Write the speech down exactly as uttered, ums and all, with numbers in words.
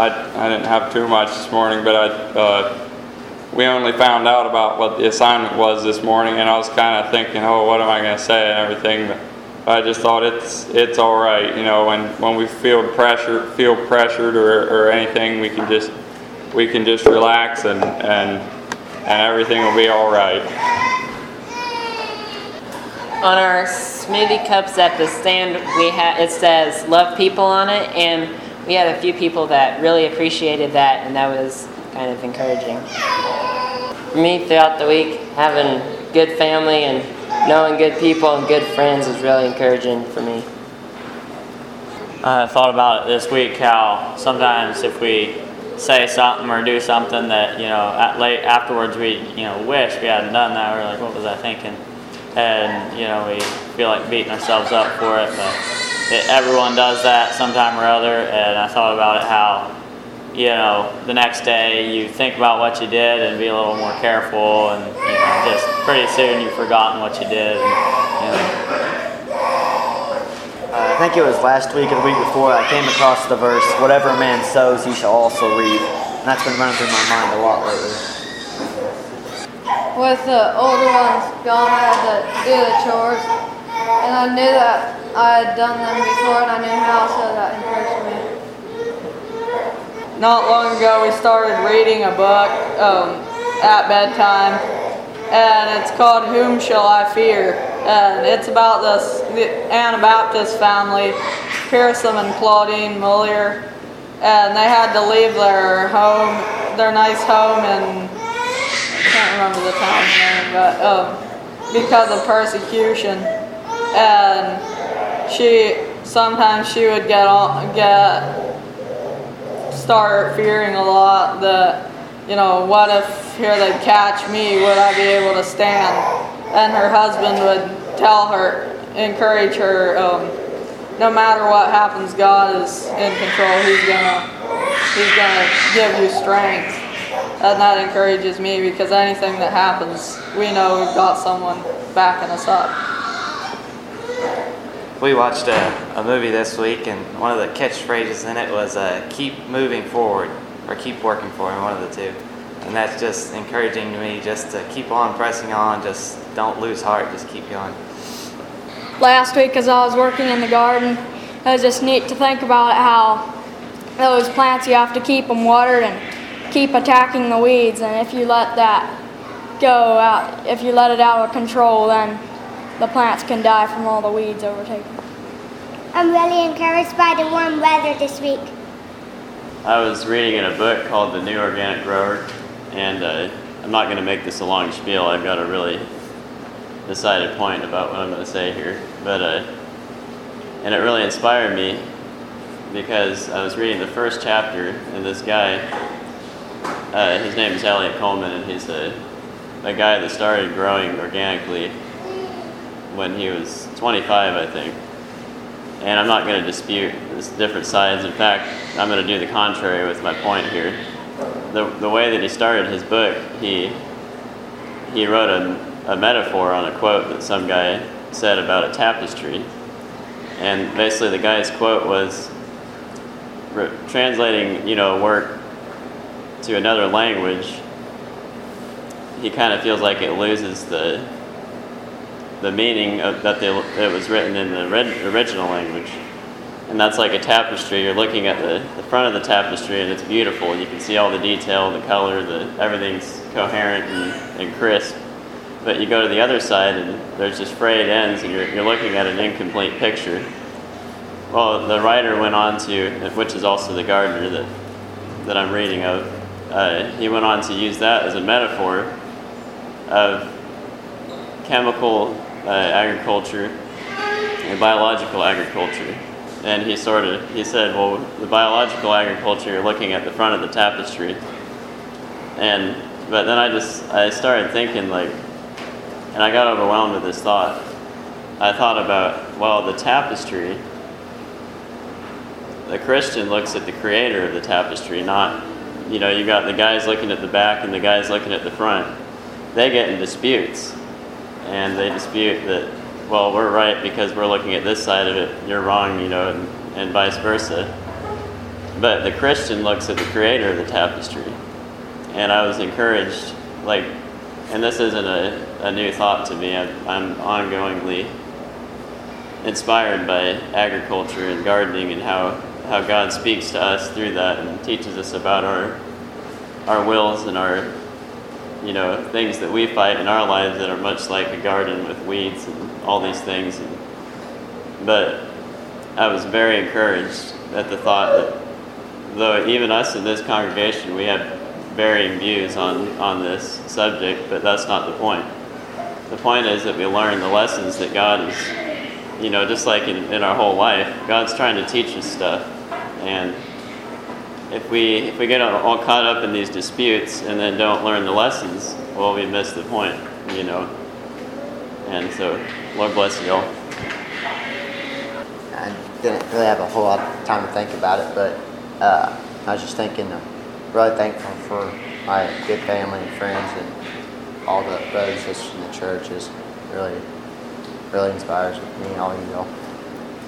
I, I didn't have too much this morning, but I uh, we only found out about what the assignment was this morning, and I was kind of thinking, oh, what am I going to say and everything. But I just thought it's it's all right, you know. When when we feel pressure, feel pressured or, or anything, we can just we can just relax and and and everything will be all right. On our smoothie cups at the stand, we ha- it says "Love People" on it, and we had a few people that really appreciated that, and that was kind of encouraging. For me, throughout the week, having good family and knowing good people and good friends is really encouraging for me. I thought about it this week how sometimes if we say something or do something that, you know, at late afterwards we, you know, wish we hadn't done that. We're like, what was I thinking? And, you know, we feel like beating ourselves up for it, but it, everyone does that sometime or other. And I thought about it how, you know, the next day you think about what you did and be a little more careful, and, you know, just pretty soon you've forgotten what you did. And, you know. uh, I think it was last week or the week before I came across the verse, "Whatever a man sows, he shall also reap." And that's been running through my mind a lot lately. With the older ones gone, I had to do the chores, and I knew that I had done them before, and I knew how, so that encouraged me. Not long ago, we started reading a book um, at bedtime, and it's called "Whom Shall I Fear?" And it's about this the Anabaptist family, Pearson and Claudine Muller, and they had to leave their home, their nice home, and I can't remember the town's name, but um, because of persecution. And she sometimes she would get on, get. start fearing a lot that, you know, what if here they'd catch me, would I be able to stand? And her husband would tell her, encourage her, um, no matter what happens, God is in control. He's gonna, he's gonna give you strength. And that encourages me, because anything that happens, we know we've got someone backing us up. We watched a, a movie this week, and one of the catchphrases in it was uh, "keep moving forward" or "keep working forward," one of the two. And that's just encouraging to me, just to keep on pressing on, just don't lose heart, just keep going. Last week, as I was working in the garden, it was just neat to think about how those plants, you have to keep them watered and keep attacking the weeds, and if you let that go out, if you let it out of control, then the plants can die from all the weeds overtaking. I'm really encouraged by the warm weather this week. I was reading in a book called The New Organic Grower, and uh, I'm not going to make this a long spiel. I've got a really decided point about what I'm going to say here, but uh, and it really inspired me because I was reading the first chapter, and this guy, uh, his name is Elliot Coleman, and he's a, a guy that started growing organically when he was twenty-five, I think. And I'm not going to dispute the different sides. In fact, I'm going to do the contrary with my point here. The the way that he started his book, he he wrote a, a metaphor on a quote that some guy said about a tapestry. And basically the guy's quote was, re- translating, you know, work to another language, he kind of feels like it loses the the meaning of that they, it was written in the red, original language. And that's like a tapestry. You're looking at the, the front of the tapestry, and it's beautiful. You can see all the detail, the color, the everything's coherent and, and crisp. But you go to the other side, and there's just frayed ends, and you're, you're looking at an incomplete picture. Well, the writer went on to, which is also the gardener that that I'm reading of, uh, he went on to use that as a metaphor of chemical uh, agriculture and biological agriculture. And he sort of, he said, well, the biological agriculture, you're looking at the front of the tapestry. And, but then I just, I started thinking like, and I got overwhelmed with this thought. I thought about, well, the tapestry, the Christian looks at the creator of the tapestry, not, you know, you got the guys looking at the back and the guys looking at the front. They get in disputes. And they dispute that, well, we're right because we're looking at this side of it, you're wrong, you know, and, and vice versa. but the Christian looks at the creator of the tapestry. And I was encouraged, like, and this isn't a, a new thought to me. I'm, I'm ongoingly inspired by agriculture and gardening and how, how God speaks to us through that and teaches us about our our wills and our, you know, things that we fight in our lives that are much like a garden with weeds and all these things. And, but I was very encouraged at the thought that though even us in this congregation, we have varying views on, on this subject, but that's not the point. The point is that we learn the lessons that God is, you know, just like in, in our whole life, God's trying to teach us stuff. And if we if we get all caught up in these disputes and then don't learn the lessons, well, we miss the point, you know. And so, Lord bless you all. I didn't really have a whole lot of time to think about it, but uh, I was just thinking, I'm really thankful for my good family and friends and all the brothers and sisters in the church. Is really, really inspires me, all you all.